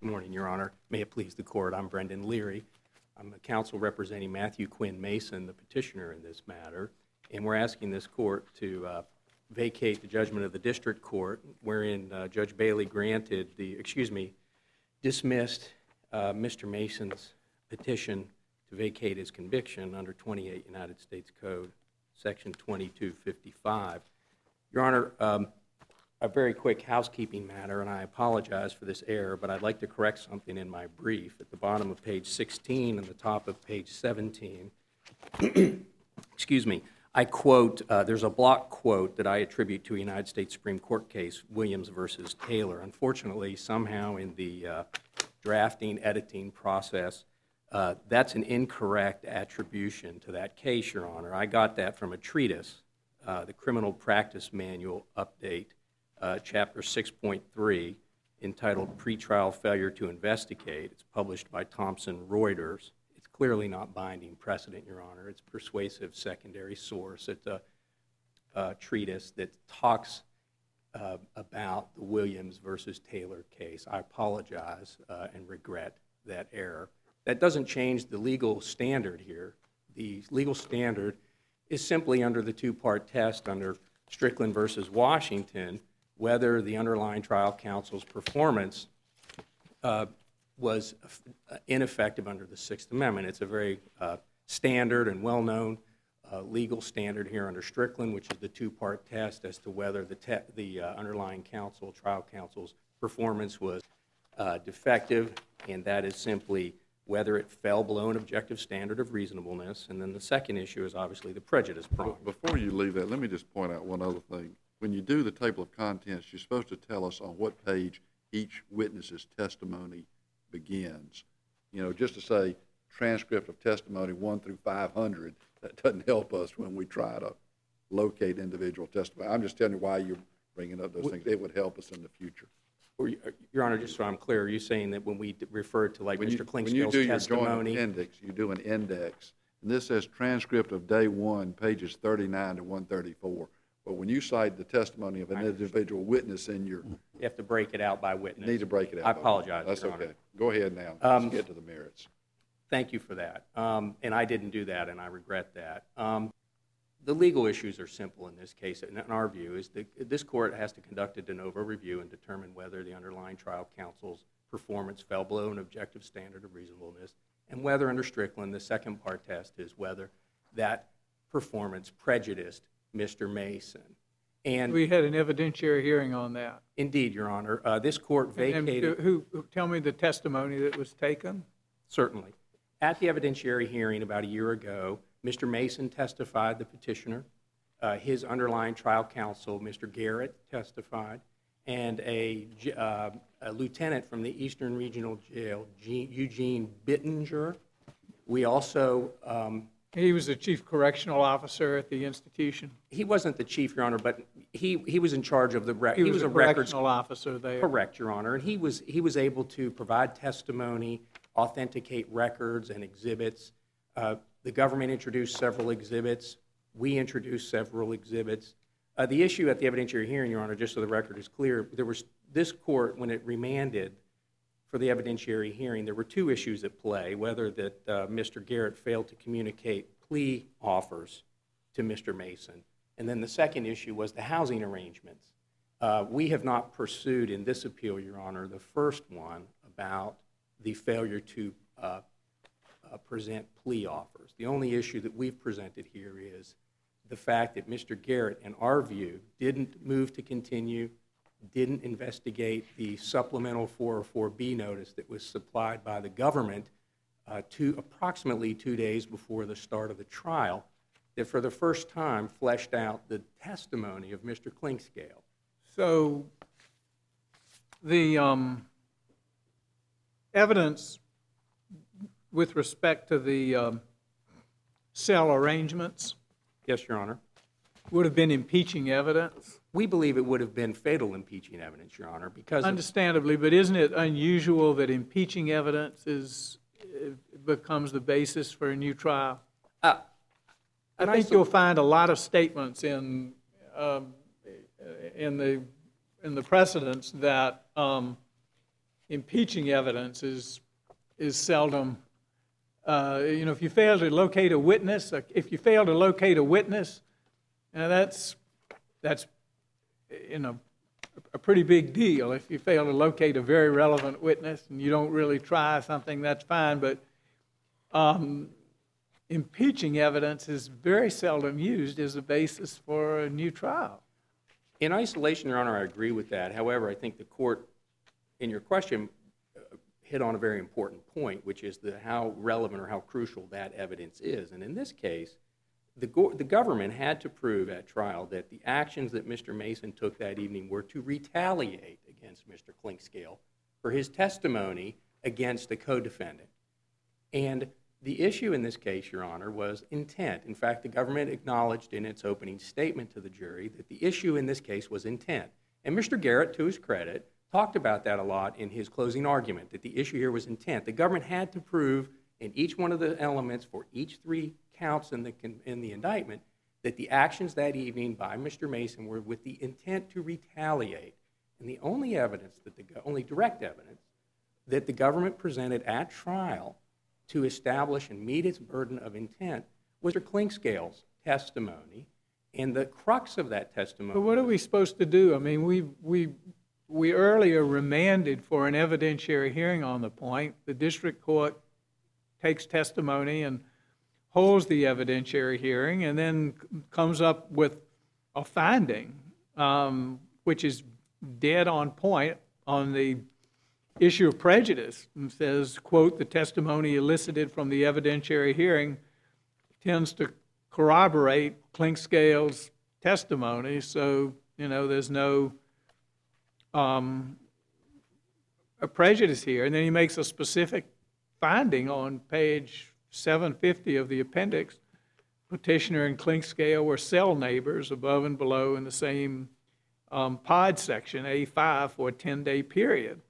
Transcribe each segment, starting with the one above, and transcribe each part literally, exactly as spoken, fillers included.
morning, Your Honor. May it please the Court, I'm Brendan Leary. I'm a counsel representing Matthew Quinn Mason, the petitioner in this matter, and we're asking this Court to uh, vacate the judgment of the District Court, wherein uh, Judge Bailey granted the, excuse me, dismissed uh, Mister Mason's petition to vacate his conviction under twenty-eight United States Code, Section twenty-two fifty-five. Your Honor, um, a very quick housekeeping matter, and I apologize for this error, but I'd like to correct something in my brief. At the bottom of page sixteen and the top of page seventeen, excuse me, I quote, uh, there's a block quote that I attribute to a United States Supreme Court case, Williams versus Taylor. Unfortunately, somehow in the uh, drafting, editing process, uh, that's an incorrect attribution to that case, Your Honor. I got that from a treatise, uh, the Criminal Practice Manual Update, Uh, chapter six point three, entitled Pretrial Failure to Investigate. It's published by Thomson Reuters. It's clearly not binding precedent, Your Honor. It's persuasive secondary source. It's a, a treatise that talks uh, about the Williams versus Taylor case. I apologize uh, and regret that error. That doesn't change the legal standard here. The legal standard is simply under the two-part test under Strickland versus Washington, whether the underlying trial counsel's performance uh, was ineffective under the Sixth Amendment. It's a very uh, standard and well-known uh, legal standard here under Strickland, which is the two-part test as to whether the, te the uh, underlying counsel, trial counsel's performance was uh, defective, and that is simply whether it fell below an objective standard of reasonableness. And then the second issue is obviously the prejudice prong. Before you leave that, let me just point out one other thing. When you do the table of contents, you're supposed to tell us on what page each witness's testimony begins. You know, just to say transcript of testimony one through five hundred, that doesn't help us when we try to locate individual testimony. I'm just telling you why you're bringing up those things. It would help us in the future. Your Honor, just so I'm clear, are you saying that when we refer to like when Mister Clinkscale's testimony? When you do your testimony, joint appendix, you do an index. And this says transcript of day one, pages thirty-nine to one thirty-four. But when you cite the testimony of an individual witness in your... You have to break it out by witness. You need to break it out. I apologize, That's Your okay. Honor. Go ahead now. Um, Let's get to the merits. Thank you for that. Um, and I didn't do that, and I regret that. Um, the legal issues are simple in this case, in our view, is that this court has to conduct a de novo review and determine whether the underlying trial counsel's performance fell below an objective standard of reasonableness, and whether under Strickland, the second part test is whether that performance prejudiced Mister Mason. And we had an evidentiary hearing on that. Indeed, Your Honor. Uh, this court vacated... And who, who, tell me the testimony that was taken. Certainly. At the evidentiary hearing about a year ago, Mister Mason testified, the petitioner. Uh, his underlying trial counsel, Mister Garrett, testified. And a, uh, a lieutenant from the Eastern Regional Jail, G Eugene Bittinger. We also... Um, He was the chief correctional officer at the institution. He wasn't the chief, Your Honor, but he, he was in charge of the record. He, he was, was a, a records correctional officer there. Correct, Your Honor. And he was he was able to provide testimony, authenticate records and exhibits. Uh, the government introduced several exhibits. We introduced several exhibits. Uh, the issue at the evidentiary hearing, Your Honor, just so the record is clear, there was this court, when it remanded for the evidentiary hearing, there were two issues at play, whether that uh, Mister Garrett failed to communicate plea offers to Mister Mason. And then the second issue was the housing arrangements. Uh, we have not pursued in this appeal, Your Honor, the first one about the failure to uh, uh, present plea offers. The only issue that we've presented here is the fact that Mister Garrett, in our view, didn't move to continue, didn't investigate the supplemental four oh four B notice that was supplied by the government uh, two, approximately two days before the start of the trial, that for the first time fleshed out the testimony of Mister Clinkscale. So the um, evidence with respect to the um, cell arrangements, Yes, Your Honor. would have been impeaching evidence? We believe it would have been fatal impeaching evidence, Your Honor, because... Understandably, but isn't it unusual that impeaching evidence is, uh, becomes the basis for a new trial? Uh, I think you'll find a lot of statements in, um, in, the, in the precedents that um, impeaching evidence is, is seldom, uh, you know, if you fail to locate a witness, uh, if you fail to locate a witness, uh, that's, that's, you know, a pretty big deal. If you fail to locate a very relevant witness and you don't really try something, that's fine, but um, impeaching evidence is very seldom used as a basis for a new trial. In isolation, Your Honor, I agree with that. However, I think the court, in your question, uh, hit on a very important point, which is the, how relevant or how crucial that evidence is. And in this case, the, go the government had to prove at trial that the actions that Mister Mason took that evening were to retaliate against Mister Clinkscale for his testimony against the co-defendant. And the issue in this case, Your Honor, was intent. In fact, the government acknowledged in its opening statement to the jury that the issue in this case was intent. And Mister Garrett, to his credit, talked about that a lot in his closing argument, that the issue here was intent. The government had to prove in each one of the elements for each three counts in the, in the indictment that the actions that evening by Mister Mason were with the intent to retaliate. And the only evidence, that the only direct evidence, that the government presented at trial to establish and meet its burden of intent was Mister Clinkscale's testimony, and the crux of that testimony. But what are we supposed to do? I mean, we, we, we earlier remanded for an evidentiary hearing on the point. The district court takes testimony and holds the evidentiary hearing and then comes up with a finding, um, which is dead on point on the issue of prejudice, and says, quote, the testimony elicited from the evidentiary hearing tends to corroborate Clinkscale's testimony, so, you know, there's no um, a prejudice here. And then he makes a specific finding on page seven fifty of the appendix. Petitioner and Clinkscale were cell neighbors above and below in the same um, pod section, A five, for a ten-day period.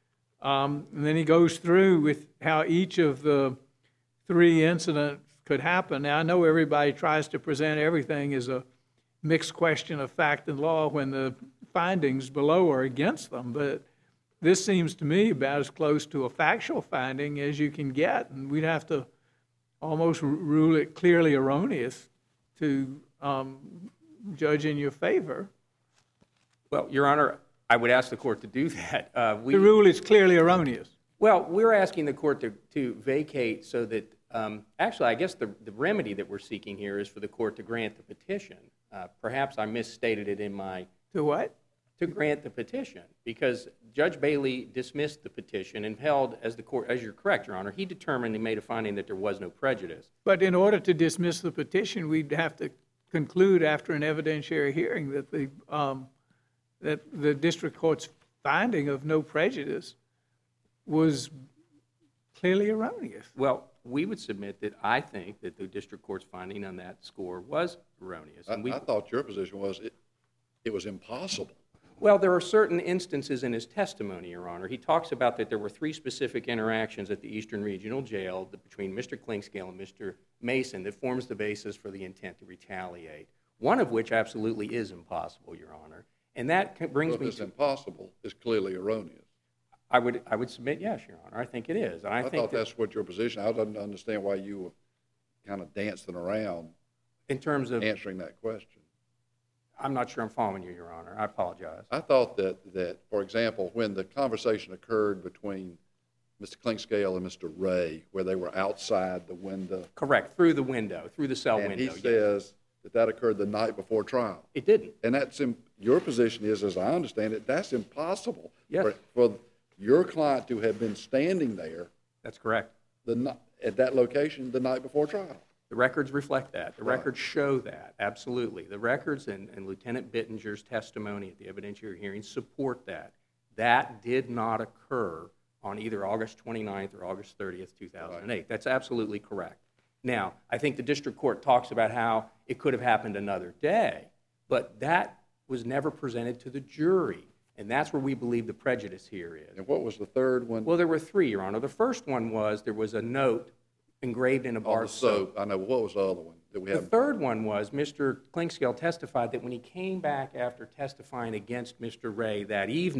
Um, and then he goes through with how each of the three incidents could happen. Now, I know everybody tries to present everything as a mixed question of fact and law when the findings below are against them, but this seems to me about as close to a factual finding as you can get, and we'd have to almost rule it clearly erroneous to um, judge in your favor. Well, Your Honor, I would ask the court to do that. Uh, we, the rule is clearly erroneous. Well, we're asking the court to, to vacate so that, um, actually, I guess the, the remedy that we're seeking here is for the court to grant the petition. Uh, perhaps I misstated it in my... To what? To grant the petition, because Judge Bailey dismissed the petition and held, as the court, as you're correct, Your Honor, he determined and made a finding that there was no prejudice. But in order to dismiss the petition, we'd have to conclude after an evidentiary hearing that the um, that the district court's finding of no prejudice was clearly erroneous. Well, we would submit that I think that the district court's finding on that score was erroneous. I, And we, I thought your position was it, it was impossible. well, there are certain instances in his testimony, Your Honor. He talks about that there were three specific interactions at the Eastern Regional Jail between Mister Clinkscale and Mister Mason that forms the basis for the intent to retaliate, one of which absolutely is impossible, Your Honor. And that c- brings Well, me if it's to... impossible, it's clearly erroneous. I would, I would submit yes, Your Honor. I think it is. And I, I think thought that that's what your position, I didn't understand why you were kind of dancing around in terms of... answering that question. I'm not sure I'm following you, Your Honor. I apologize. I thought that, that, for example, when the conversation occurred between Mister Clinkscale and Mister Ray, where they were outside the window, Correct, through the window, through the cell and window. he yes. says that that occurred the night before trial. It didn't. And that's, im- your position is, as I understand it, that's impossible. Yes. For, for your client to have been standing there That's correct. the, ni- at that location the night before trial. The records reflect that. The Right. records show that, absolutely. The records and, and Lieutenant Bittinger's testimony at the evidentiary hearing support that. That did not occur on either August twenty-ninth or August thirtieth, two thousand eight. Right. That's absolutely correct. Now, I think the district court talks about how it could have happened another day, but that was never presented to the jury, and that's where we believe the prejudice here is. And what was the third one? Well, there were three, Your Honor. The first one was there was a note engraved in a bar On of the soap. soap. I know. What was the other one that we The have? third one was Mister Clinkscale testified that when he came back after testifying against Mister Ray that evening,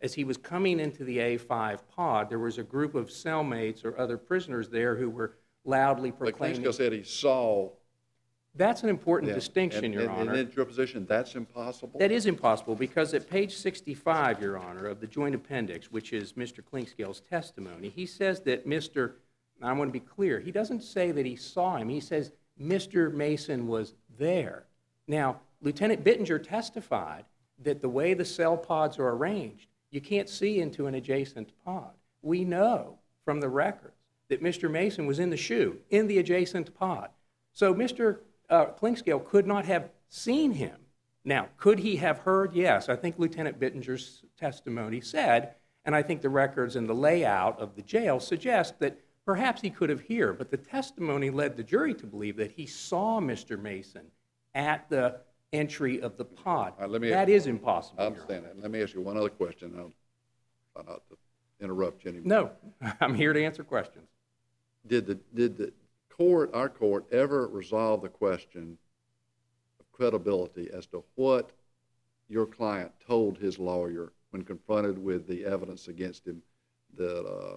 as he was coming into the A five pod, there was a group of cellmates or other prisoners there who were loudly But proclaiming. Klingscale said he saw. That's an important them. distinction, And- Your and- Honor. And in your position, that's impossible? That is impossible because at page sixty-five, Your Honor, of the joint appendix, which is Mister Klingscale's testimony, he says that Mister I want to be clear, he doesn't say that he saw him. He says Mister Mason was there. Now, Lieutenant Bittinger testified that the way the cell pods are arranged, you can't see into an adjacent pod. We know from the records that Mister Mason was in the shoe, in the adjacent pod. So Mister Uh, Klingscale could not have seen him. Now, could he have heard? Yes. I think Lieutenant Bittinger's testimony said, and I think the records and the layout of the jail suggest that perhaps he could have heard, but the testimony led the jury to believe that he saw Mister Mason at the entry of the pod. All right, let me- that is impossible. I Your understand that. Let me ask you one other question. I'll try not to interrupt you anymore. Honor. No, I'm here to answer questions. Did the, did the court, our court, ever resolve the question of credibility as to what your client told his lawyer when confronted with the evidence against him that uh,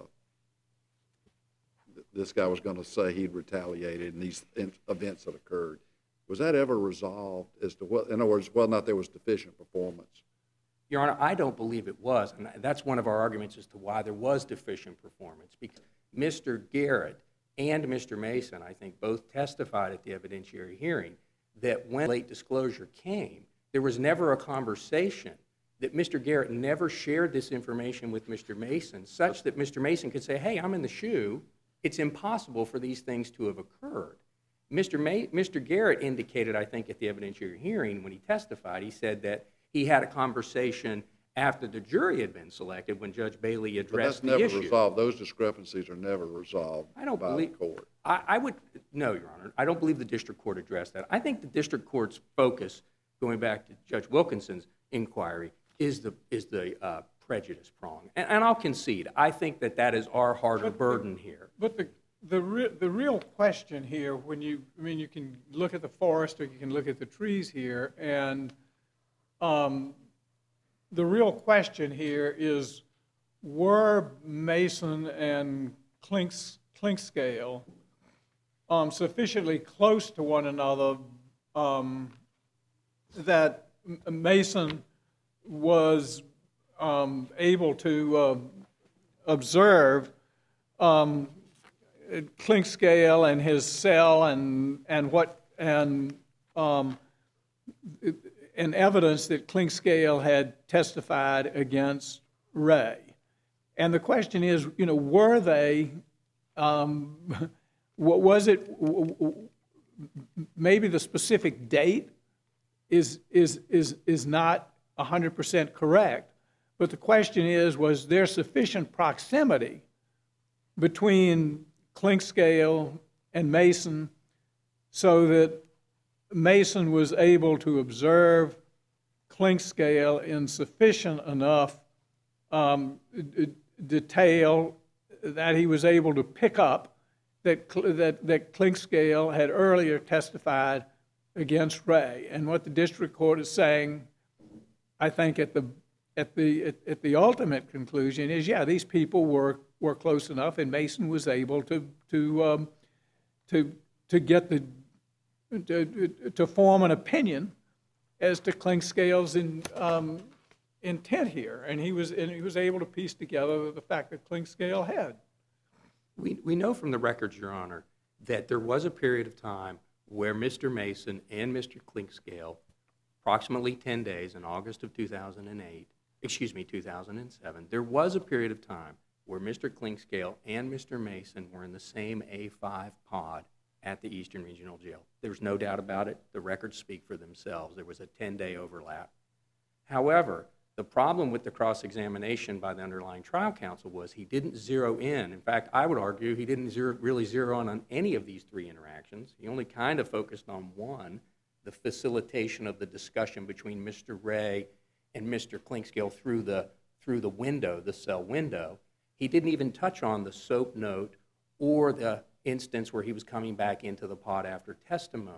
th- this guy was going to say he'd retaliated in these in- events that occurred? Was that ever resolved as to what, in other words, whether or not there was deficient performance? Your Honor, I don't believe it was, and that's one of our arguments as to why there was deficient performance, because Mister Garrett and Mister Mason, I think, both testified at the evidentiary hearing that when late disclosure came, there was never a conversation that Mister Garrett never shared this information with Mister Mason, such that Mister Mason could say, hey, I'm in the shoe. It's impossible for these things to have occurred. Mister Ma- Mister Garrett indicated, I think, at the evidentiary hearing when he testified, he said that he had a conversation after the jury had been selected when Judge Bailey But that's addressed the never issue. resolved. Those discrepancies are never resolved I don't by believe, the court. I, I would, no, Your Honor, I don't believe the district court addressed that. I think the district court's focus, going back to Judge Wilkinson's inquiry, is the, is the uh, prejudice prong. And, and I'll concede, I think that that is our harder burden here. But the, the, re- the real question here, when you, I mean, you can look at the forest or you can look at the trees here, and um, the real question here is, were Mason and Klinks, Klingscale um, sufficiently close to one another um, that M- Mason was um, able to uh, observe um, Klingscale and his cell and and what and um, and evidence that Klingscale had testified against Ray. And the question is, you know, were they? Um, what was it? Maybe the specific date is is is is not one hundred percent correct, but the question is, was there sufficient proximity between Klingscale and Mason so that Mason was able to observe Klingscale in sufficient enough um, d- detail that he was able to pick up that, that, that Klingscale had earlier testified against Ray. And what the district court is saying, I think at the at the at, at the ultimate conclusion is, yeah, these people were were close enough, and Mason was able to to um, to to get the to, to form an opinion as to Klingscale's in, um, intent here, and he was and he was able to piece together the fact that Klingscale had. We, we know from the records, Your Honor, that there was a period of time where Mister Mason and Mister Klingscale, approximately ten days in August of two thousand eight, excuse me, two thousand seven, there was a period of time where Mister Klingscale and Mister Mason were in the same A five pod at the Eastern Regional Jail. There's no doubt about it. The records speak for themselves. There was a ten-day overlap. However, the problem with the cross-examination by the underlying trial counsel was he didn't zero in. In fact, I would argue he didn't zero, really zero in on any of these three interactions. He only kind of focused on one, the facilitation of the discussion between Mister Ray and Mister Klingscale through the, through the window, the cell window. He didn't even touch on the soap note or the instance where he was coming back into the pod after testimony.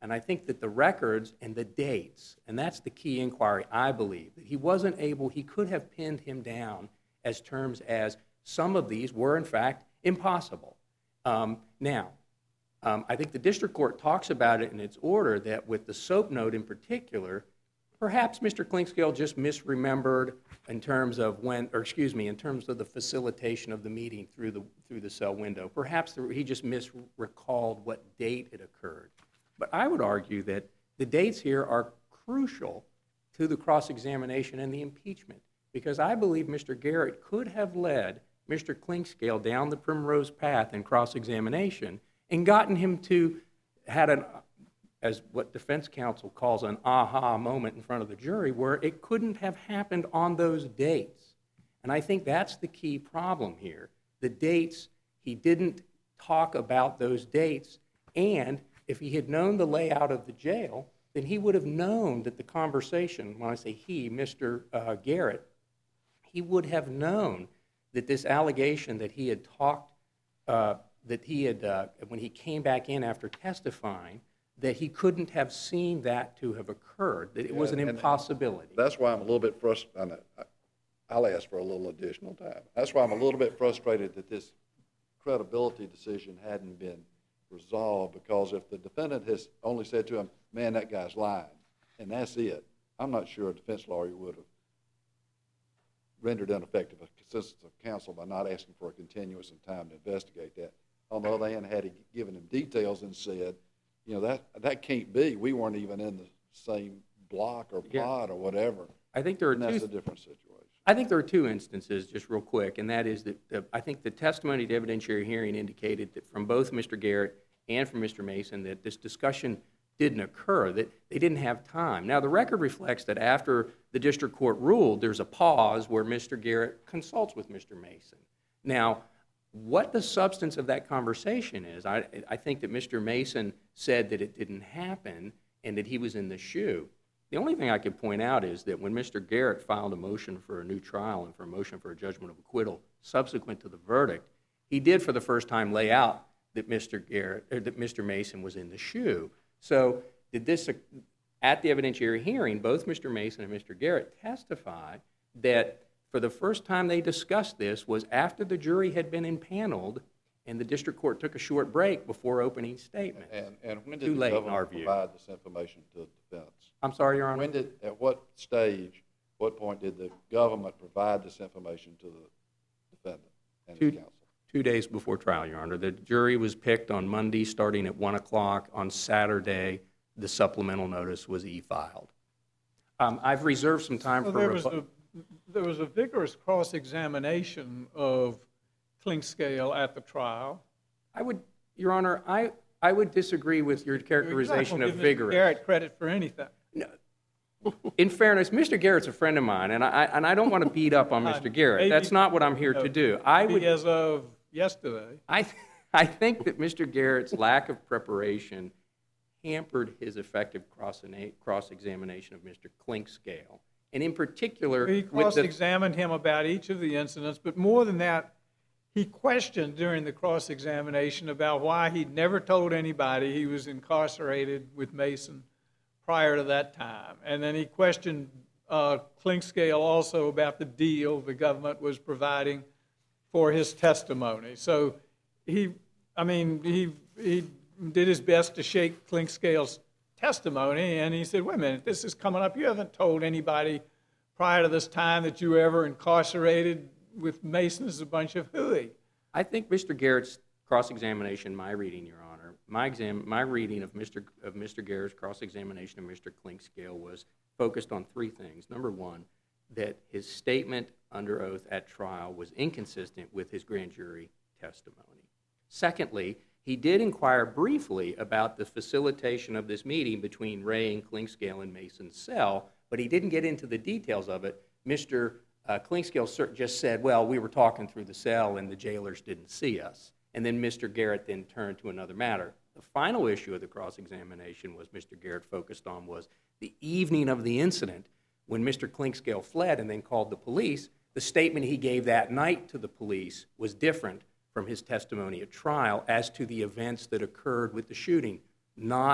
And I think that the records and the dates, and that's the key inquiry, I believe, that he wasn't able, he could have pinned him down as terms as some of these were, in fact, impossible. Um, now, um, I think the district court talks about it in its order that with the SOAP note in particular, perhaps Mister Clinkscale just misremembered in terms of when, or excuse me, in terms of the facilitation of the meeting through the, through the cell window. Perhaps the, he just misrecalled what date it occurred. But I would argue that the dates here are crucial to the cross-examination and the impeachment, because I believe Mister Garrett could have led Mister Clinkscale down the primrose path in cross-examination and gotten him to, had an, as what defense counsel calls an aha moment in front of the jury, where it couldn't have happened on those dates. And I think that's the key problem here. The dates, he didn't talk about those dates, and if he had known the layout of the jail, then he would have known that the conversation, when I say he, Mister Uh, Garrett, he would have known that this allegation that he had talked, uh, that he had, uh, when he came back in after testifying, that he couldn't have seen that to have occurred, that it was an Yeah, and- impossibility. That's why I'm a little bit frustrated. I'll ask for a little additional time. That's why I'm a little bit frustrated that this credibility decision hadn't been resolved, because if the defendant has only said to him, man, that guy's lying, and that's it, I'm not sure a defense lawyer would have rendered ineffective assistance of counsel by not asking for a continuous in time to investigate that. On the other hand, had he given him details and said, you know, that that can't be, we weren't even in the same block or Yeah. plot or whatever, I think there are and that's two a different situation. I think there are two instances, just real quick, and that is that uh, I think the testimony at the evidentiary hearing indicated that from both Mister Garrett and from Mister Mason that this discussion didn't occur, that they didn't have time. Now, the record reflects that after the district court ruled, there's a pause where Mister Garrett consults with Mister Mason. Now, what the substance of that conversation is, I, I think that Mister Mason said that it didn't happen and that he was in the shoe. The only thing I could point out is that when Mister Garrett filed a motion for a new trial and for a motion for a judgment of acquittal subsequent to the verdict, he did for the first time lay out that Mister Garrett, or that Mister Mason was in the shoe. So did this, at the evidentiary hearing, both Mister Mason and Mister Garrett testified that for the first time they discussed this was after the jury had been impaneled and the district court took a short break before opening statements. And, and when Too did the late in our government view. provide this information to the defense? I'm sorry, Your Honor? When did, at what stage, what point did the government provide this information to the defendant and his Two- counsel? Two days before trial, Your Honor. The jury was picked on Monday starting at one o'clock. On Saturday, the supplemental notice was e-filed. Um, I've reserved some time Well, for... there was rebu- a, there was a vigorous cross-examination of Clinkscale at the trial. I would, Your Honor, I, I would disagree with your characterization You're of not gonna give Mister vigorous. Garrett credit for anything. No. In fairness, Mister Garrett's a friend of mine, and I, and I don't want to beat up on Mister Garrett. Maybe- That's not what I'm here to do. I would... As of yesterday. I, th- I think that Mister Garrett's lack of preparation hampered his effective cross- cross-examination of Mister Clinkscale. And in particular, He with the, cross-examined him about each of the incidents, but more than that, he questioned during the cross-examination about why he'd never told anybody he was incarcerated with Mason prior to that time. And then he questioned uh, Clinkscale also about the deal the government was providing for his testimony. So he, I mean, he, he did his best to shake Clinkscale's testimony, and he said, wait a minute, this is coming up. You haven't told anybody prior to this time that you were ever incarcerated with Mason as a bunch of hooey. I think Mister Garrett's cross-examination, my reading, Your Honor, my exam, my reading of Mister of Mister Garrett's cross-examination of Mister Clinkscale was focused on three things. Number one, that his statement under oath at trial was inconsistent with his grand jury testimony. Secondly, he did inquire briefly about the facilitation of this meeting between Ray and Clinkscale in Mason's cell, but he didn't get into the details of it. Mister Uh, Clinkscale just said, well, we were talking through the cell and the jailers didn't see us. And then Mister Garrett then turned to another matter. The final issue of the cross-examination was Mister Garrett focused on was the evening of the incident when Mister Clinkscale fled and then called the police. The statement he gave that night to the police was different from his testimony at trial as to the events that occurred with the shooting, not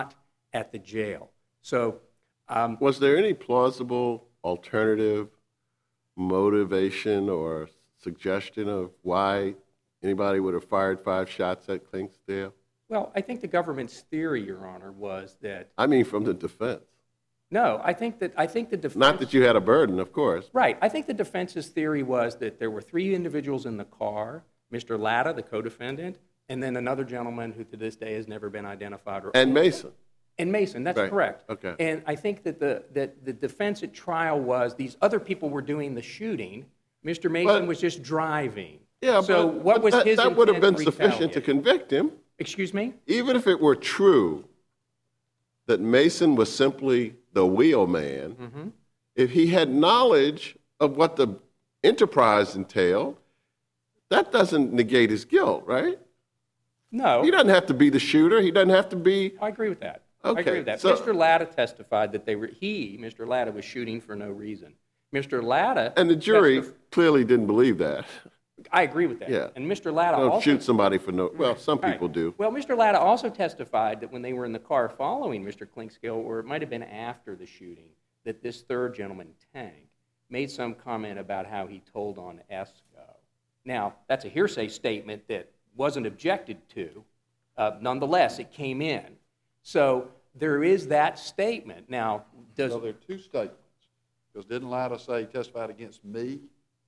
at the jail. So, um, Was there any plausible alternative motivation or suggestion of why anybody would have fired five shots at Clinksdale? well, I think the government's theory, Your Honor, was that, I mean, from the defense. no, I think that, I think the defense... Not that you had a burden, of course. Right. I think the defense's theory was that there were three individuals in the car, Mister Latta, the co-defendant, and then another gentleman who to this day has never been identified. Or And Mason. And Mason, that's Right. correct. Okay. And I think that the, that the defense at trial was these other people were doing the shooting. Mister Mason But- was just driving. Yeah, so but, what but was that, his that would have been intent to sufficient to retaliate? convict him. Excuse me? Even if it were true that Mason was simply the wheelman, Mm-hmm. if he had knowledge of what the enterprise entailed, that doesn't negate his guilt, right? No. He doesn't have to be the shooter. He doesn't have to be. I agree with that. I Okay, agree with that. so- Mister Latta testified that they were, he, Mister Latta, was shooting for no reason. Mister Latta... And the jury testif- clearly didn't believe that. I agree with that. Yeah. And Mister Latta Don't also... shoot somebody for no. Well, some Right. people do. Well, Mister Latta also testified that when they were in the car following Mister Clinkscale, or it might have been after the shooting, that this third gentleman, Tank, made some comment about how he told on Esco. Now, that's a hearsay statement that wasn't objected to. Uh, nonetheless, it came in. So there is that statement. Now, does... So there are two statements. Because didn't Latta say he testified against me?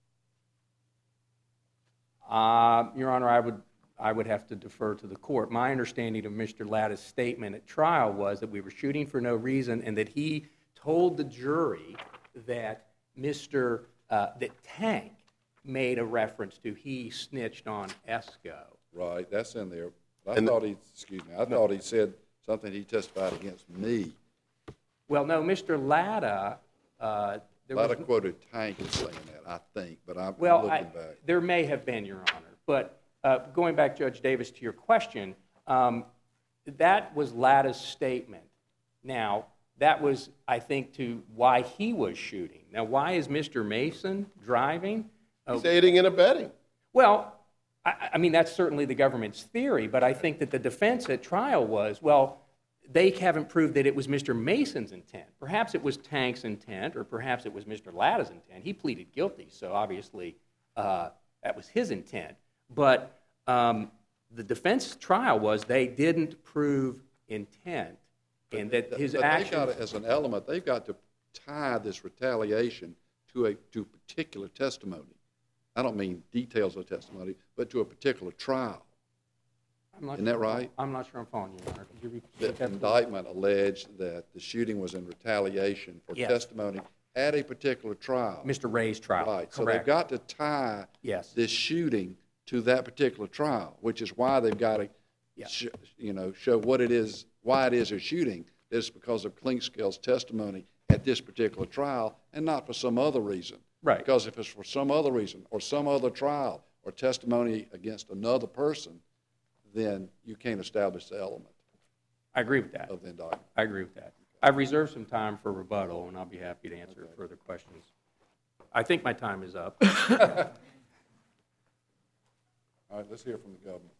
Uh, Your Honor, I would, I would have to defer to the court. My understanding of Mister Latta's statement at trial was that we were shooting for no reason and that he told the jury that Mister Uh, that Tank made a reference to he snitched on Esco. Right, that's in there. But I And- thought he, excuse me, I thought he said something he testified against me. Well, no, Mister Latta, uh, there was... Latta quoted Tank as saying that, I think, but I'm Well, looking I, back. there may have been, Your Honor. But uh, going back, Judge Davis, to your question, um, that was Latta's statement. Now, that was, I think, to why he was shooting. Now, why is Mister Mason driving? Uh, He's aiding and abetting. well, I, I mean, that's certainly the government's theory, but I think that the defense at trial was, well, they haven't proved that it was Mister Mason's intent. Perhaps it was Tank's intent, or perhaps it was Mister Latta's intent. He pleaded guilty, so obviously uh, that was his intent. But um, the defense trial was they didn't prove intent, and that his But they've actions... got to, as an element, they've got to tie this retaliation to a to particular testimony. I don't mean details of testimony, but to a particular trial. I'm not Isn't sure that I'm- right? I'm not sure I'm following you, Your Honor. Could you repeat The that, please? indictment alleged that the shooting was in retaliation for Yes. testimony at a particular trial. Mister Ray's trial. Right, so they've Correct. got to tie Yes. this shooting to that particular trial, which is why they've got to, Yeah. sh- you know, show what it is, why it is they're shooting. It's because of Clinkscale's testimony at this particular trial, and not for some other reason. Right. Because if it's for some other reason, or some other trial, or testimony against another person, then you can't establish the element I agree with that. of the indictment. I agree with that. I've reserved some time for rebuttal, and I'll be happy to answer further questions. I think my time is up. All right, let's hear from the government.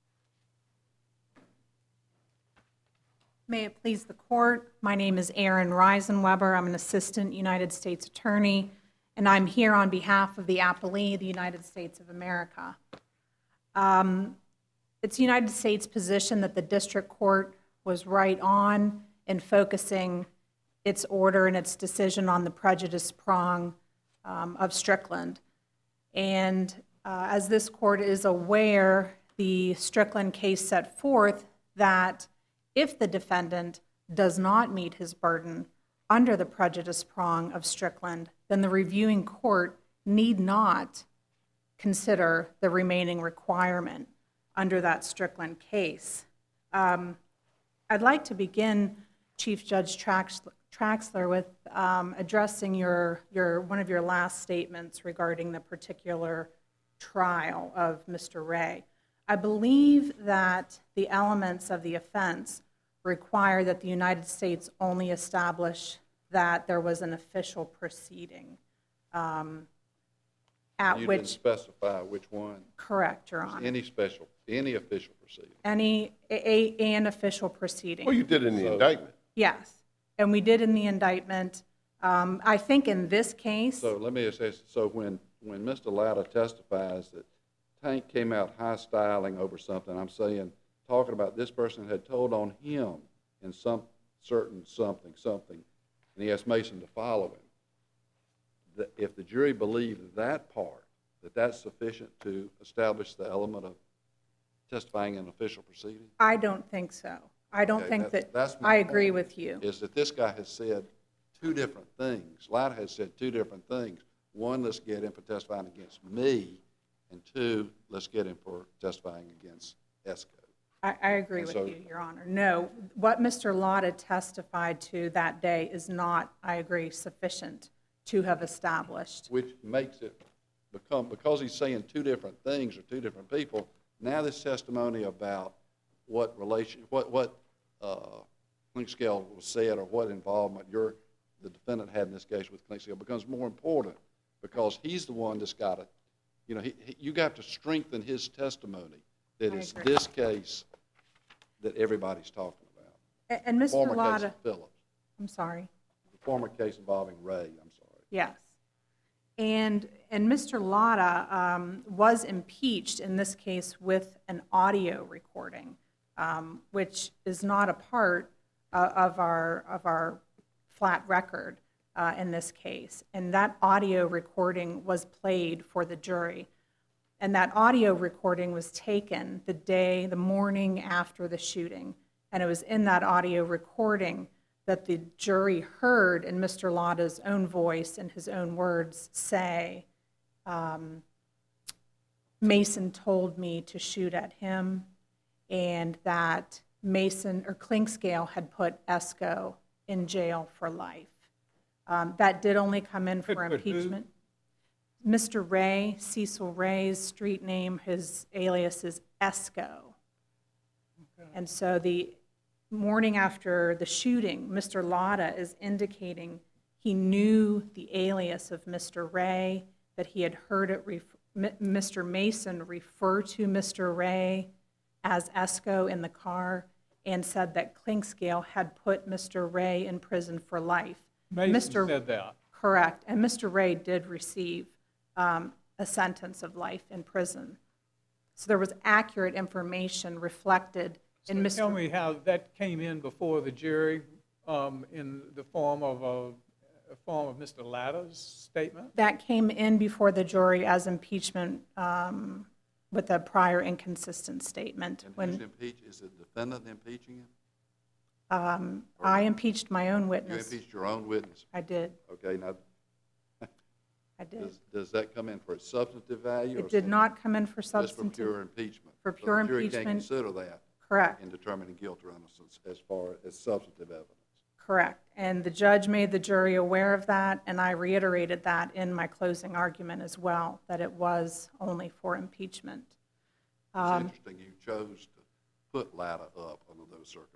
May it please the court, my name is Erin Reisenweber. I'm an assistant United States attorney, and I'm here on behalf of the appellee, the United States of America. Um, it's the United States' position that the district court was right on in focusing its order and its decision on the prejudice prong um, of Strickland. And uh, as this court is aware, the Strickland case set forth that if the defendant does not meet his burden under the prejudice prong of Strickland, then the reviewing court need not consider the remaining requirement under that Strickland case. Um, I'd like to begin, Chief Judge Trax- Traxler, with um, addressing your, your, one of your last statements regarding the particular trial of Mister Ray. I believe that the elements of the offense require that the United States only establish that there was an official proceeding. Um, at You didn't which, specify which one. correct, Your Honor. Any special, any official proceeding. Any, a, a- an official proceeding. Well, you did in the So- indictment. Yes, and we did in the indictment. Um, I think in this case, So let me just ask, so when, when Mister Latta testifies that Tank came out high-styling over something, I'm saying, talking about this person had told on him in some certain something, something, and he asked Mason to follow him. That if the jury believed that part, that that's sufficient to establish the element of testifying in an official proceeding? I don't think so. I don't Okay, think that- that, that's my I agree point, with you. Is that this guy has said two different things. Latta has said two different things. One, let's get him for testifying against me, and two, let's get him for testifying against Esco. I, I agree And with so- you, Your Honor. No, what Mister Lotta testified to that day is not, I agree, sufficient to have established. Which makes it become, because he's saying two different things or two different people, now this testimony about what relation, what, what, uh, Clinkscale was said or what involvement your, the defendant had in this case with Clinkscale becomes more important, because he's the one that's got to, you know, he, he, you got to strengthen his testimony that I it's agree. this case that everybody's talking about. A- And Mister Former case Lotta, of Phillips, I'm sorry. the former case involving Ray, I'm sorry. Yes. And, and Mister Lotta um, was impeached in this case with an audio recording, um, which is not a part uh, of our, of our flat record uh, in this case. And that audio recording was played for the jury. And that audio recording was taken the day, the morning after the shooting. And it was in that audio recording that the jury heard in Mister Lotta's own voice and his own words say, um, Mason told me to shoot at him, and that Mason, or Clinkscale, had put Esco in jail for life. Um, that did only come in for Put- put who? impeachment. Mister Ray, Cecil Ray's street name, his alias is Esco. And so the morning after the shooting, Mister Lotta is indicating he knew the alias of Mister Ray, that he had heard it, ref- M- Mister Mason refer to Mister Ray as Esco in the car, and said that Clinkscale had put Mister Ray in prison for life. Mason Mister said that. Correct, and Mister Ray did receive um, a sentence of life in prison. So there was accurate information reflected in So Mister tell me how that came in before the jury um, in the form of a, a form of Mister Latta's statement? That came in before the jury as impeachment um, with a prior inconsistent statement. And who's When impeached, is the defendant impeaching him? um, I impeached my own You witness. impeached your own witness, I did, okay, now, I did. does, does that come in for its substantive value? or It did some- not come in for Just for substantive, pure impeachment? for So pure the jury impeachment. can't consider that correct. in determining guilt or innocence as far as substantive evidence. Correct. And the judge made the jury aware of that, and I reiterated that in my closing argument as well, that it was only for impeachment. It's Um, interesting you chose to put Latta up under those circumstances.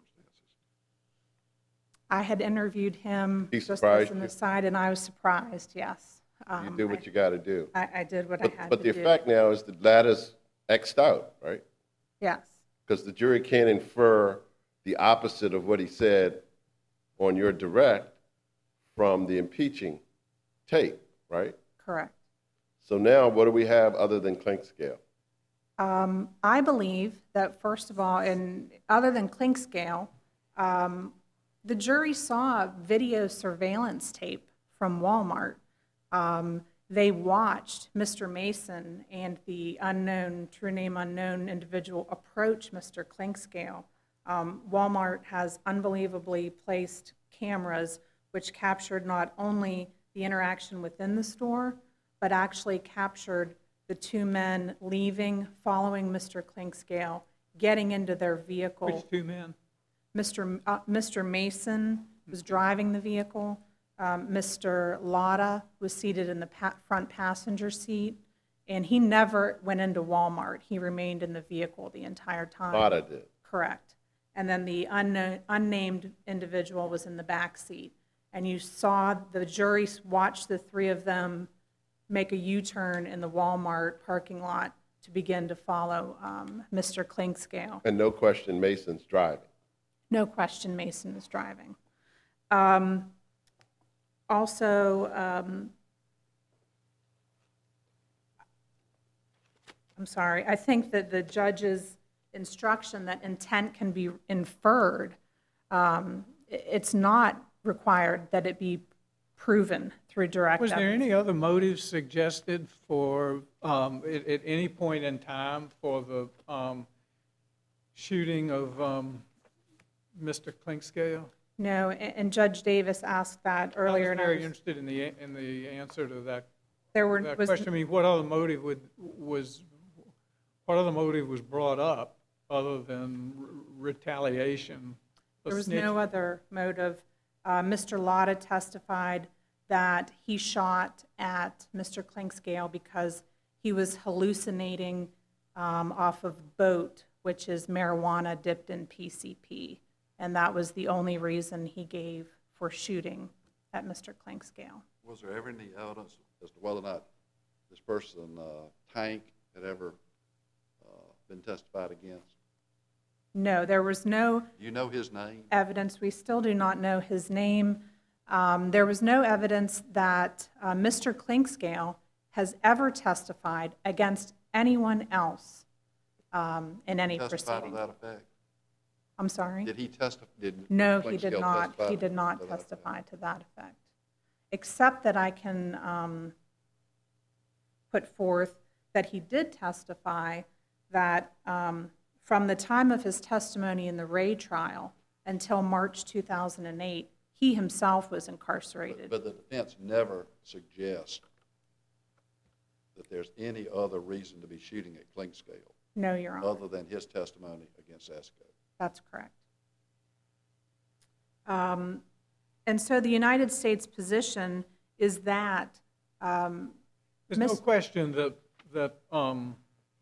I had interviewed him He just as surprised an you? aside, and I was surprised, yes. You Um, do what you got to do. I, I did what I But, had to but do. the effect now is that Latta's X'd out, right? Yes, Because the jury can't infer the opposite of what he said on your direct from the impeaching tape, right? correct. So now what do we have other than Clinkscale? Um, I believe that, first of all, and other than Clinkscale, um, the jury saw video surveillance tape from Walmart. Um, they watched Mister Mason and the unknown, true name unknown individual approach Mister Clinkscale. Um, Walmart has unbelievably placed cameras which captured not only the interaction within the store, but actually captured the two men leaving, following Mister Clinkscale, getting into their vehicle. Which two men? Mister M- uh, Mister Mason was driving the vehicle. Um, Mister Lotta was seated in the pa- front passenger seat, and he never went into Walmart. He remained in the vehicle the entire time. Latta did. Correct. And then the unknown, unnamed individual was in the back seat. And you saw the jury watch the three of them make a U-turn in the Walmart parking lot to begin to follow um, Mister Clinkscale. And no question Mason's driving. No question Mason is driving. Um, Also, um, I'm sorry, I think that the judge's instruction that intent can be inferred, um, i- it's not required that it be proven through direct Was there evidence. any other motives suggested for, um, at, at any point in time for the, um, shooting of, um, Mister Clinkscale? No, a- and Judge Davis asked that earlier. I and was very was- interested in the, in the answer to that, There were, that was, question. I mean, what other motive would, was, what other motive was brought up other than r- retaliation? A there was snitch- no other motive. Uh, Mister Lotta testified that he shot at Mister Clinkscale because he was hallucinating um, off of boat, which is marijuana dipped in P C P. And that was the only reason he gave for shooting at Mister Clinkscale. Was there ever any evidence as to whether or not this person, uh, Tank, had ever uh, been testified against? No, there was no Do you know his name? evidence. We still do not know his name. Um, There was no evidence that uh, Mister Clinkscale has ever testified against anyone else um, in any Testify to proceeding. that effect? I'm sorry? Did he testify? Did No, he Clinkscale did not. testify He to- did not to that testify effect? to that effect. Except that I can um, put forth that he did testify that um, from the time of his testimony in the Ray trial until March two thousand eight, he himself was incarcerated. But the defense never suggests that there's any other reason to be shooting at Clinkscale No, Your Honor, other than his testimony against Esco. that's correct. Um, And so the United States position is that um, There's no Miss- question that, that um,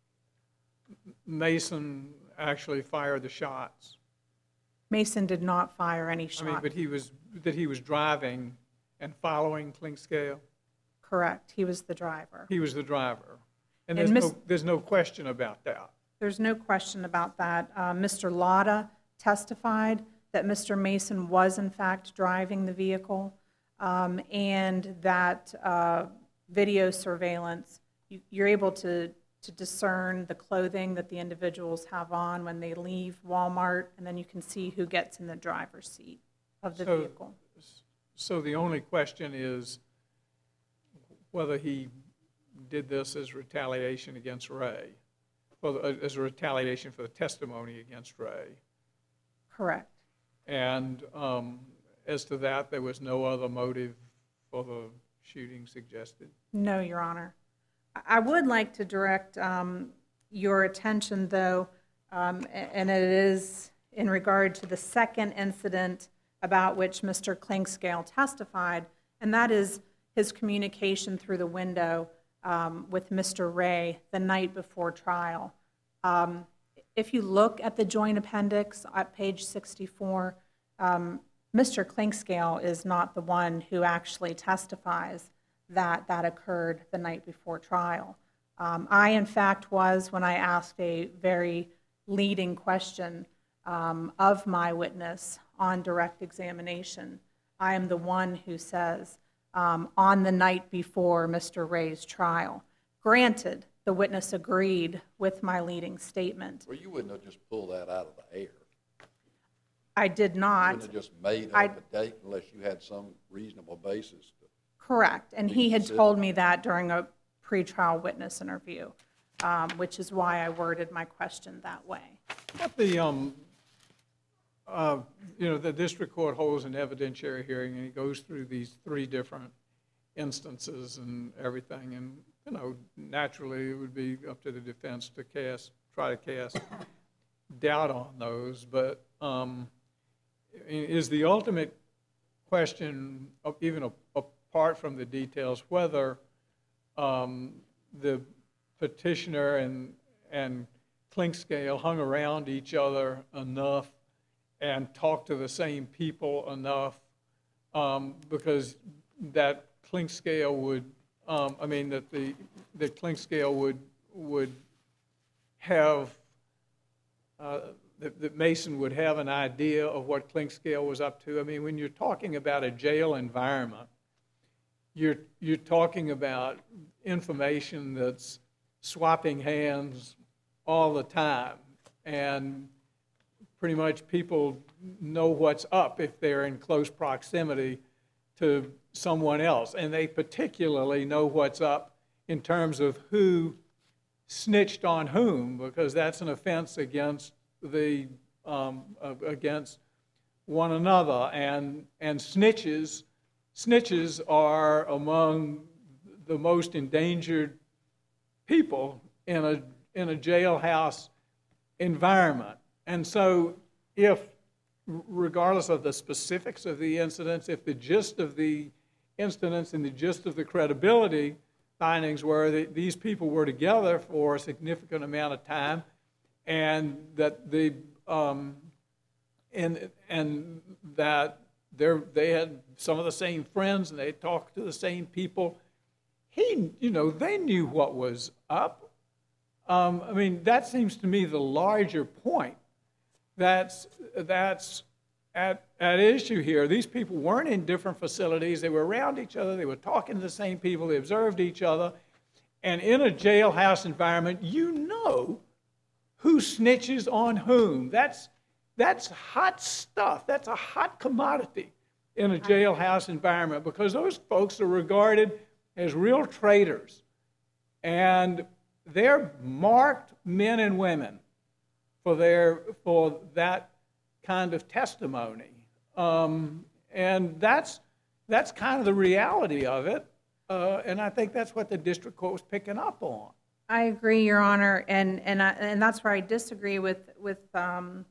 Mason actually fired the shots. Mason did not fire any I mean, shot. but he was, that he was driving and following Clinkscale. Correct, he was the driver. He was the driver. And And there's Miss- no, there's no question about that. There's no question about that. Uh, Mister Lotta testified that Mister Mason was in fact driving the vehicle, um, and that uh, video surveillance, you- you're able to, to discern the clothing that the individuals have on when they leave Walmart, and then you can see who gets in the driver's seat of the So- vehicle. So the only question is whether he did this as retaliation against Ray, well, as a retaliation for the testimony against Ray. Correct. And um, as to that, there was no other motive for the shooting suggested? No, Your Honor. I- I would like to direct um, your attention, though, um, a- and it is in regard to the second incident about which Mister Clinkscale testified, and that is his communication through the window um, with Mister Ray the night before trial. Um, If you look at the joint appendix at page sixty-four, um, Mister Clinkscale is not the one who actually testifies that that occurred the night before trial. Um, I, in fact, was, when I asked a very leading question um, of my witness on direct examination, I am the one who says, um, on the night before Mister Ray's trial. Granted, the witness agreed with my leading statement. Well, you wouldn't have just pulled that out of the air. I did You not. wouldn't have just made I- up a date unless you had some reasonable basis. to- Correct, and he had Reconsider. told me that during a pretrial witness interview, um, which is why I worded my question that way. What the, um, uh, you know, the district court holds an evidentiary hearing, and it goes through these three different instances and everything, and, you know, naturally, it would be up to the defense to cast, try to cast doubt on those, but um, i- is the ultimate question, of- even a- apart from the details, whether um, the petitioner and, and Clinkscale hung around each other enough and talked to the same people enough, um, because that Clinkscale would um, I mean, that the, that Clinkscale would, would have, uh, that, that Mason would have an idea of what Clinkscale was up to. I mean, when you're talking about a jail environment, you're, you're talking about information that's swapping hands all the time. And pretty much people know what's up if they're in close proximity to someone else. And they particularly know what's up in terms of who snitched on whom, because that's an offense against the, um, uh, against one another. And, and snitches, snitches are among the most endangered people in a, in a jailhouse environment. And so if, regardless of the specifics of the incidents, if the gist of the incidents and the gist of the credibility findings were that these people were together for a significant amount of time, and that the um, and and that they they had some of the same friends and they talked to the same people, he you know they knew what was up. Um, I mean, that seems to me the larger point that's that's at at issue here. These people weren't in different facilities. They were around each other. They were talking to the same people. They observed each other. And in a jailhouse environment, you know who snitches on whom. That's that's hot stuff. That's a hot commodity in a jailhouse environment, because those folks are regarded as real traitors. And they're marked men and women for their for that kind of testimony, um, and that's that's kind of the reality of it. Uh, and I think that's what the district court was picking up on. I agree, Your Honor, and and I, and that's where I disagree with with um,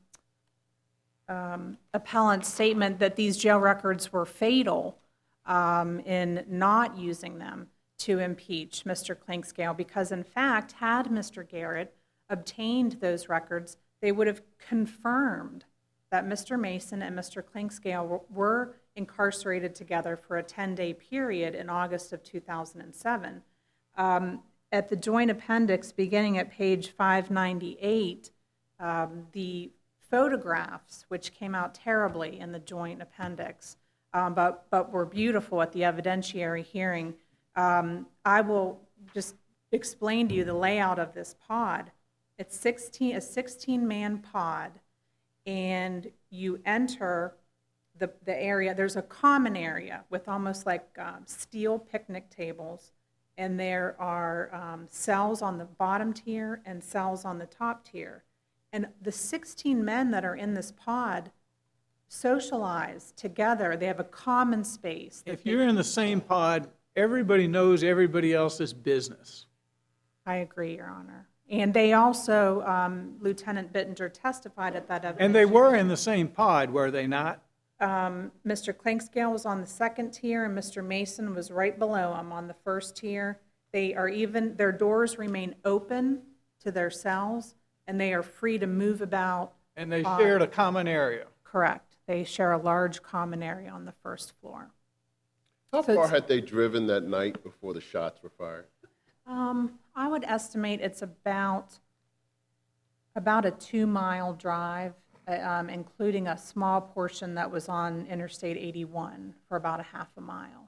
um, appellant's statement that these jail records were fatal um, in not using them to impeach Mister Clinkscale, because in fact, had Mister Garrett obtained those records, they would have confirmed that Mister Mason and Mister Clinkscale were, were incarcerated together for a ten-day period in August of two thousand seven. Um, at the joint appendix, beginning at page five ninety-eight, um, the photographs, which came out terribly in the joint appendix, um, but, but were beautiful at the evidentiary hearing, Um, I will just explain to you the layout of this pod. It's sixteen, a sixteen-man pod, and you enter the, the area. There's a common area with almost like um, steel picnic tables, and there are um, cells on the bottom tier and cells on the top tier. And the sixteen men that are in this pod socialize together. They have a common space. If you're in the same pod, everybody knows everybody else's business. I agree, Your Honor. And they also, um, Lieutenant Bittinger testified at that evidence. And they were in the same pod, were they not? Um, Mister Clinkscale was on the second tier, and Mister Mason was right below him on the first tier. They are even, their doors remain open to their cells, and they are free to move about. And they uh, shared a common area. Correct. They share a large common area on the first floor. How So far it's- had they driven that night before the shots were fired? Um, I would estimate it's about, about a two-mile drive, uh, um, including a small portion that was on Interstate eighty-one for about a half a mile.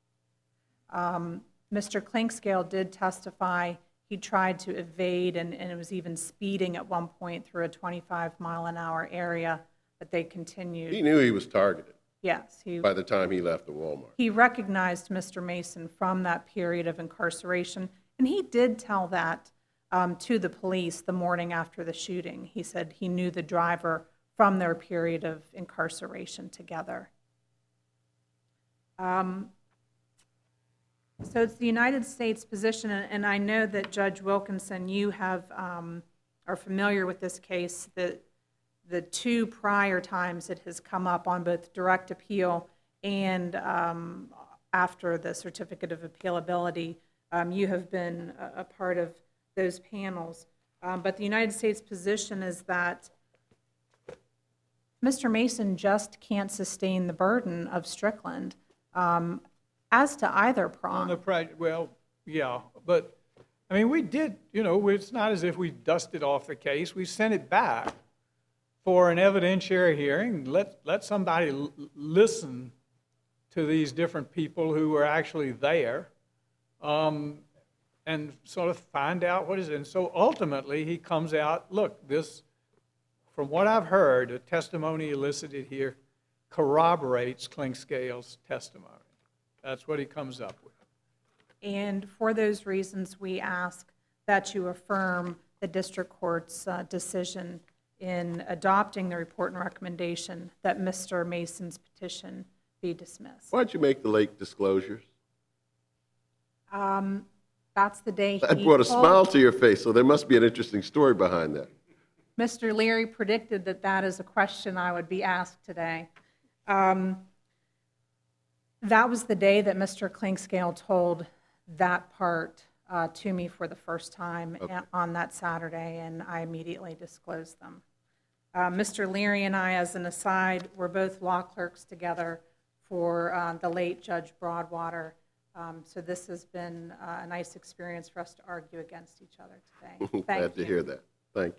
Um, Mister Clinkscale did testify. He tried to evade and, and it was even speeding at one point through a twenty-five mile an hour area, but they continued. He knew he was targeted Yes, he, by the time he left the Walmart. he recognized Mister Mason from that period of incarceration, and he did tell that um, to the police the morning after the shooting. He said he knew the driver from their period of incarceration together. Um, so it's the United States position, and and I know that Judge Wilkinson, you have um, are familiar with this case, that the two prior times it has come up on both direct appeal and um, after the certificate of appealability. Um, you have been a, a part of those panels. Um, but the United States position is that Mister Mason just can't sustain the burden of Strickland. Um, As to either On the, prong, pre- well, yeah, but, I mean, we did, you know, it's not as if we dusted off the case. We sent it back for an evidentiary hearing. Let, let somebody l- listen to these different people who were actually there, um, and sort of find out what is it. And so ultimately, he comes out, look, this, from what I've heard, the testimony elicited here corroborates Clinkscale's testimony. That's what he comes up with. and for those reasons, we ask that you affirm the district court's uh, decision in adopting the report and recommendation that Mister Mason's petition be dismissed. Why'd you make the late disclosures? Um, That's the day he That brought a told- smile to your face, so there must be an interesting story behind that. Mister Leary predicted that that is a question I would be asked today. Um, That was the day that Mister Clinkscale told that part uh, to me for the first time a- on that Saturday, and I immediately disclosed them. Uh, Mister Leary and I, as an aside, were both law clerks together for uh, the late Judge Broadwater. Um, So this has been uh, a nice experience for us to argue against each other today. Thank Glad to you. hear that. Thank you.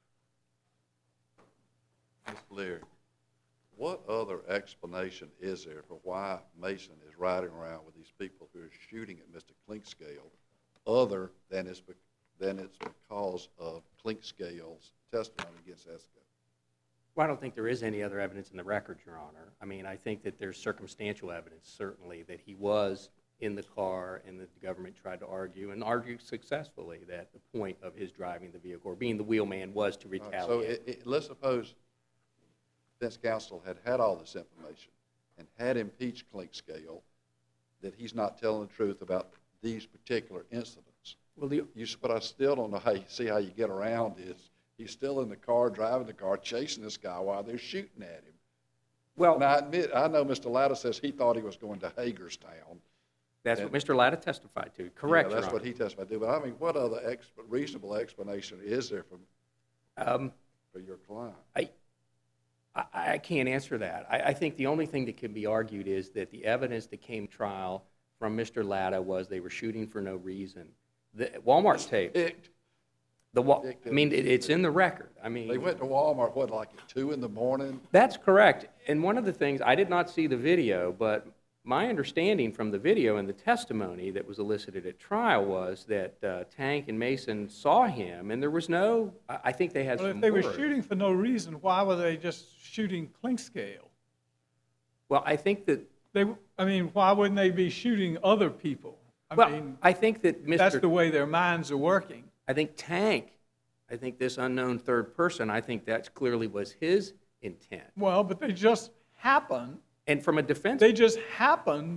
Miz Leary, what other explanation is there for why Mason is riding around with these people who are shooting at Mister Clinkscale, other than it's, bec- than it's because of Clinkscale's testimony against Esco? Well, I don't think there is any other evidence in the record, Your Honor. I mean, I think that there's circumstantial evidence, certainly, that he was in the car and that the government tried to argue, and argued successfully, that the point of his driving the vehicle or being the wheelman was to All right, retaliate. So it, it, let's suppose defense counsel had had all this information and had impeached Clinkscale, that he's not telling the truth about these particular incidents. Well, the, You, s- but I still don't know how you see how you get around is he's still in the car, driving the car, chasing this guy while they're shooting at him. well, And I admit, I know Mister Latta says he thought he was going to Hagerstown. that's what Mister Latta testified to. Correct, Yeah, Your that's what Honor. he testified to. But I mean, what other ex- reasonable explanation is there for, Um, for your client? I, I, I can't answer that. I, I think the only thing that can be argued is that the evidence that came to trial from Mister Latta was they were shooting for no reason. The Walmart tape, Picked. the, Wa- I mean, it, it's in the record. I mean. They went to Walmart, what, like at two in the morning? That's correct. And one of the things, I did not see the video, but my understanding from the video and the testimony that was elicited at trial was that uh, Tank and Mason saw him, and there was no, I I think they had Well, some if they were word. shooting for no reason, why were they just shooting Clinkscale? Well, I think that, They, I mean, why wouldn't they be shooting other people? I well, mean, I think that that's the Mister way their minds are working. I think Tank, I think this unknown third person, I think that clearly was his intent. Well, but they just happen, And from a defense, they just happen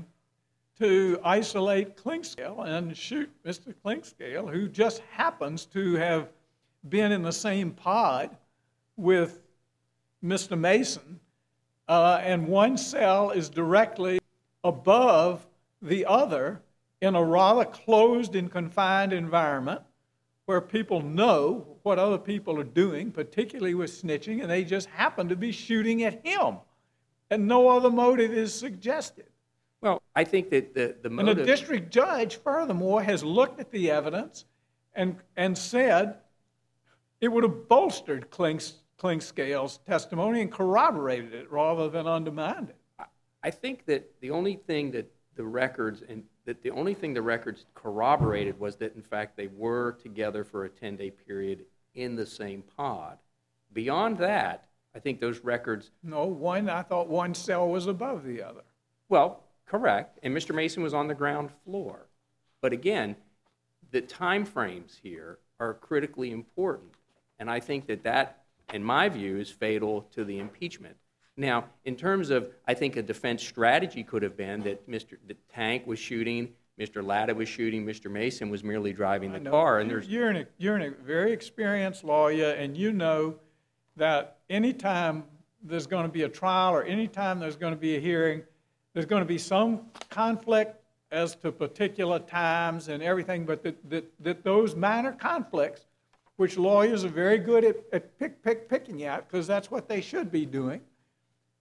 to isolate Clinkscale and shoot Mister Clinkscale, who just happens to have been in the same pod with Mister Mason, uh, and one cell is directly above the other in a rather closed and confined environment where people know what other people are doing, particularly with snitching, and they just happen to be shooting at him. And no other motive is suggested. well, I think that the, the And the motive. district judge, furthermore, has looked at the evidence and, and said it would have bolstered Clinks, Clinkscale's testimony and corroborated it rather than undermined it. I think that the only thing that the records, and that the only thing the records corroborated was that, in fact, they were together for a ten-day period in the same pod. Beyond that, I think those records, No, one, I thought one cell was above the other. well, correct, and Mister Mason was on the ground floor. But again, the time frames here are critically important, and I think that that, in my view, is fatal to the impeachment. Now, in terms of, I think a defense strategy could have been that Mister the Tank was shooting, Mister Latta was shooting, Mister Mason was merely driving the I know. car, and You- there's, You're an, you're a very experienced lawyer, and you know that anytime there's going to be a trial or anytime there's going to be a hearing, there's going to be some conflict as to particular times and everything, but that, that, that those minor conflicts, which lawyers are very good at, at pick, pick, picking at, because that's what they should be doing,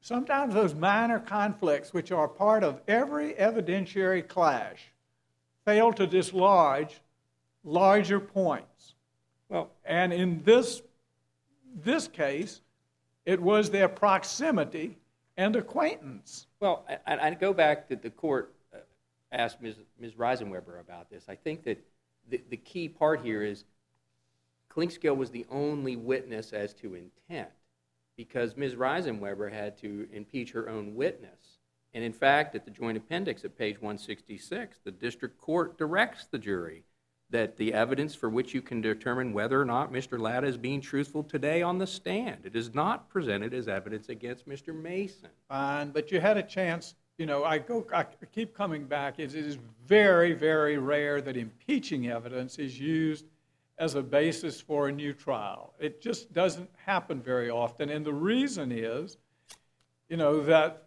sometimes those minor conflicts, which are part of every evidentiary clash, fail to dislodge larger points. Well, And in this, this case, it was their proximity and acquaintance. Well, I, I go back to the court uh, asked Miz Miz Reisenweber about this. I think that the, the key part here is Klinkscale was the only witness as to intent, because Miz Reisenweber had to impeach her own witness. And in fact, at the joint appendix at page one sixty-six, the district court directs the jury that the evidence for which you can determine whether or not Mister Latta is being truthful today on the stand. It is not presented as evidence against Mister Mason. Fine, but you had a chance, you know, I go, I keep coming back, it is very, very rare that impeaching evidence is used as a basis for a new trial. It just doesn't happen very often, and the reason is, you know, that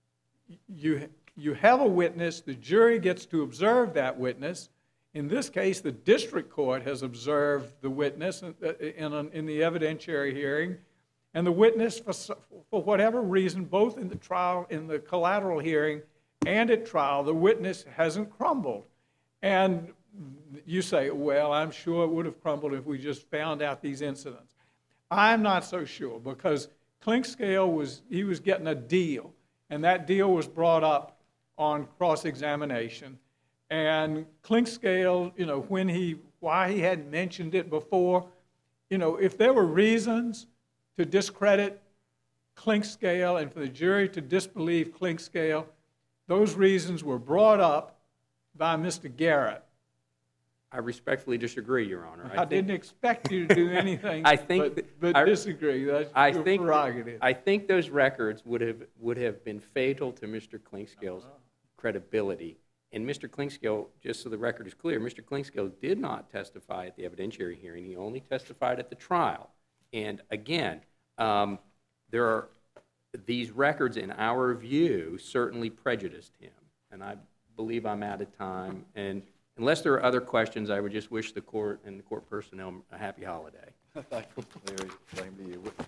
you, you have a witness, the jury gets to observe that witness. In this case, the district court has observed the witness in, in, in the evidentiary hearing, and the witness, for, for whatever reason, both in the trial, in the collateral hearing and at trial, the witness hasn't crumbled. And you say, well, I'm sure it would have crumbled if we just found out these incidents. I'm not so sure, because Klinkscale was, he was getting a deal, and that deal was brought up on cross-examination. And Klinkscale, you know, when he, why he hadn't mentioned it before, you know, if there were reasons to discredit Klinkscale and for the jury to disbelieve Klinkscale, those reasons were brought up by Mister Garrett. I respectfully disagree, Your Honor. I, I didn't expect you to do anything I think but, that- but I- disagree. That's I your think, prerogative. I think those records would have, would have been fatal to Mister Klinkscale's credibility. And Mister Klinkscale, just so the record is clear, Mister Klinkscale did not testify at the evidentiary hearing. He only testified at the trial. And again, um, there are, these records, in our view, certainly prejudiced him. And I believe I'm out of time. And unless there are other questions, I would just wish the court and the court personnel a happy holiday. Thank you, Larry. Same to you.